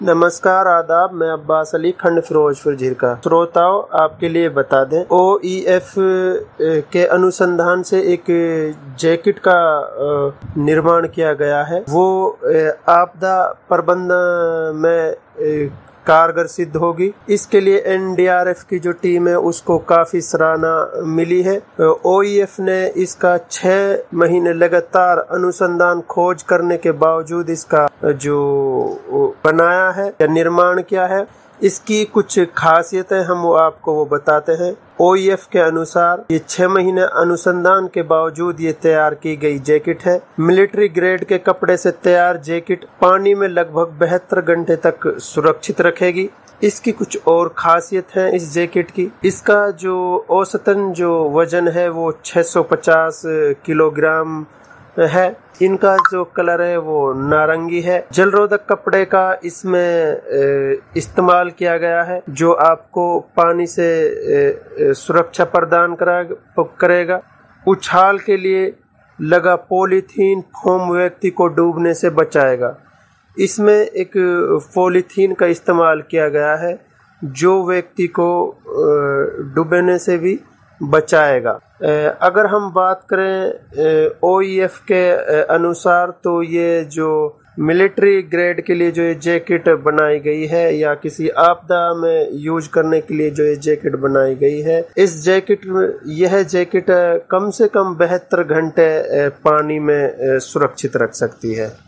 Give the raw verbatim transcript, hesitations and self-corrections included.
नमस्कार, आदाब। मैं अब्बास अली, खंड फिरोजपुर झिरका। श्रोताओं, आपके लिए बता दें, ओ ई एफ के अनुसंधान से एक जैकेट का निर्माण किया गया है। वो आपदा प्रबंधन में कारगर सिद्ध होगी। इसके लिए एन डी आर एफ की जो टीम है उसको काफी सराहना मिली है। ओ ई एफ ने इसका छह महीने लगातार अनुसंधान खोज करने के बावजूद इसका जो बनाया है या निर्माण किया है, इसकी कुछ खासियतें हम वो आपको वो बताते हैं। ओ ई एफ के अनुसार ये छह महीने अनुसंधान के बावजूद ये तैयार की गई जैकेट है। मिलिट्री ग्रेड के कपड़े से तैयार जैकेट पानी में लगभग बहत्तर घंटे तक सुरक्षित रखेगी। इसकी कुछ और खासियत है इस जैकेट की। इसका जो औसतन जो वजन है वो छह सौ पचास किलोग्राम है। इनका जो कलर है वो नारंगी है। जलरोधक कपड़े का इसमें इस्तेमाल किया गया है जो आपको पानी से सुरक्षा प्रदान करेगा। उछाल के लिए लगा पॉलीथीन फोम व्यक्ति को डूबने से बचाएगा। इसमें एक पॉलीथीन का इस्तेमाल किया गया है जो व्यक्ति को डूबने से भी बचाएगा। अगर हम बात करें ओ ई एफ के अनुसार, तो ये जो मिलिट्री ग्रेड के लिए जो ये जैकेट बनाई गई है या किसी आपदा में यूज करने के लिए जो ये जैकेट बनाई गई है, इस जैकेट यह जैकेट कम से कम बहत्तर घंटे पानी में सुरक्षित रख सकती है।